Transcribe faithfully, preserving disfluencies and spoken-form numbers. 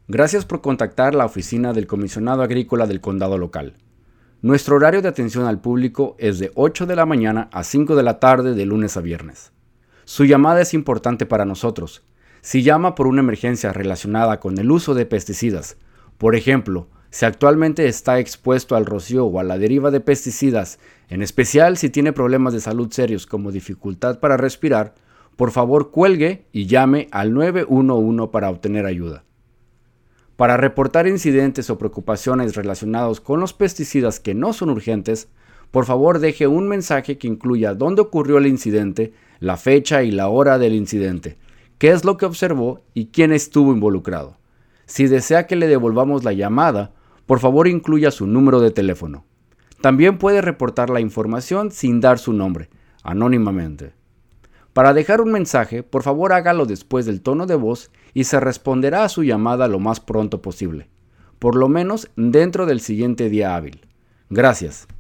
Gracias por contactar la oficina del comisionado agrícola del condado local. Nuestro horario de atención al público es de ocho de la mañana a cinco de la tarde de lunes a viernes. Su llamada es importante para nosotros. Si llama por una emergencia relacionada con el uso de pesticidas, por ejemplo, si actualmente está expuesto al rocío o a la deriva de pesticidas, en especial si tiene problemas de salud serios como dificultad para respirar, por favor cuelgue y llame al nueve uno uno para obtener ayuda. Para reportar incidentes o preocupaciones relacionados con los pesticidas que no son urgentes, por favor deje un mensaje que incluya dónde ocurrió el incidente, la fecha y la hora del incidente, qué es lo que observó y quién estuvo involucrado. Si desea que le devolvamos la llamada, por favor incluya su número de teléfono. También puede reportar la información sin dar su nombre, anónimamente. Para dejar un mensaje, por favor hágalo después del tono de voz y se responderá a su llamada lo más pronto posible, por lo menos dentro del siguiente día hábil. Gracias.